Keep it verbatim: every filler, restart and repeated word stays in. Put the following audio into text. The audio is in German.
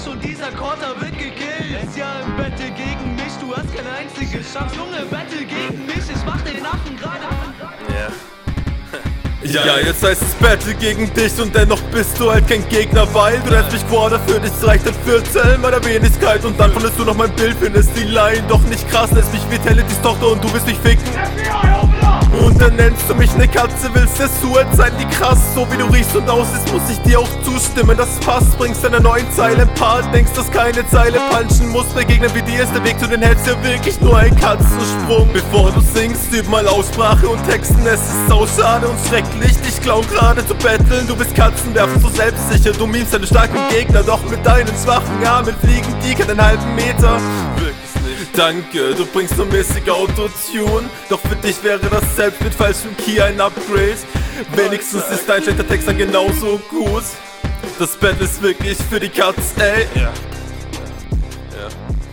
dich und dieser Quarter wird gekillt. Es ja im Battle gegen mich, du hast keine einzige Chance. Junge, Battle gegen mich, ich mach den Affen gerade. Ja. Ja, jetzt heißt es Battle gegen dich und dennoch bist du halt kein Gegner, weil du nennst mich Quarter, für dich reicht ein Viertel meiner Wenigkeit und dann findest du noch mein Bild, findest die Line doch nicht krass, nennst mich Vitalitys Tochter und du willst mich ficken. Und dann nennst du mich ne Katze, willst der Suet sein, die krass, so wie du riechst und aussiehst, muss ich dir auch zustimmen, das passt, bringst deine neuen Zeilen Part, denkst, dass keine Zeile punchen muss, begegnen wie dir ist der Weg zu den Heads ja wirklich nur ein Katzensprung. Bevor du singst, üb mal Aussprache und Texten, es ist sauschade und schrecklich, dich klauen gerade zu betteln, du bist Katzenwerfen so selbstsicher, du memst deine starken Gegner, doch mit deinen schwachen Armen fliegen die keinen halben Meter. Danke, du bringst nur mäßig Autotune, doch für dich wäre das selbst mit falschem Key ein Upgrade. Wenigstens ist dein schlechter Text dann genauso gut. Das Battle ist wirklich für die Katz, ey. Ja. Ja.